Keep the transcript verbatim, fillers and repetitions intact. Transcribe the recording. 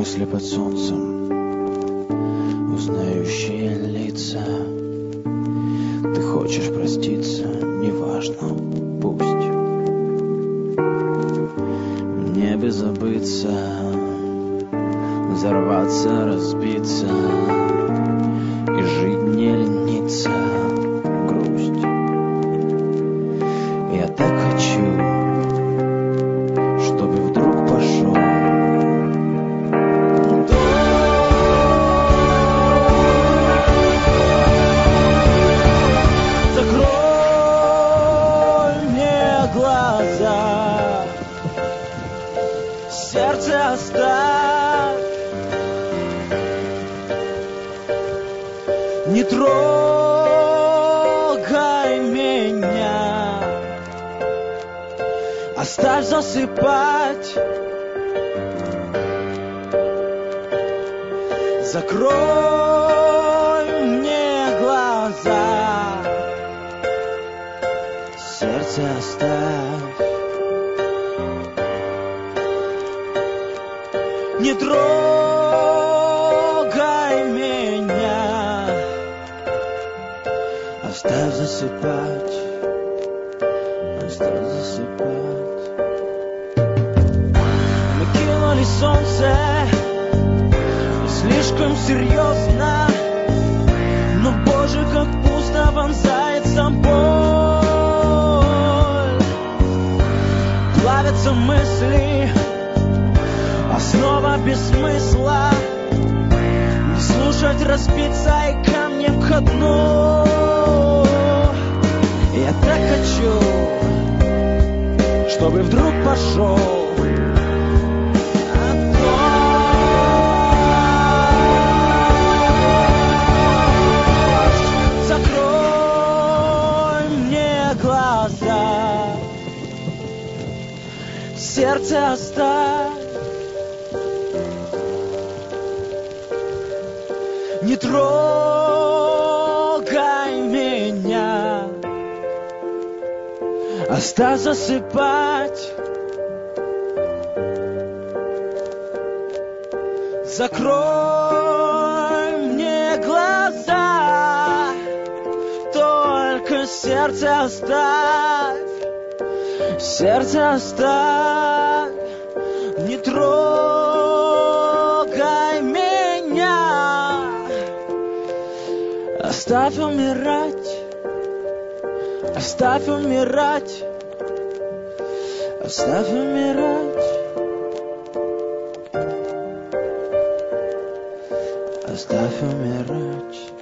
мысли под солнцем, узнающие лица. Ты хочешь проститься, неважно, пусть. Мне бы забыться, взорваться, разбиться и жить не лениться, грусть. Я так хочу, чтобы вдруг пошел сердце оставь, не трогай меня, оставь засыпать, закрой мне глаза, сердце оставь. Не трогай меня, оставь засыпать, оставь засыпать. Мы кинули солнце слишком серьезно, но, Боже, как пусто вонзается боль. Плавятся мысли, основа без смысла, не слушать, разбиться и камнем ко дну. Я так хочу, чтобы вдруг пошел дождь. Закрой мне глаза, сердце оставь. Не трогай меня, оставь засыпать, закрой мне глаза, только сердце оставь, сердце оставь, не трогай меня. Оставь умирать, оставь умирать, оставь умирать, оставь умирать.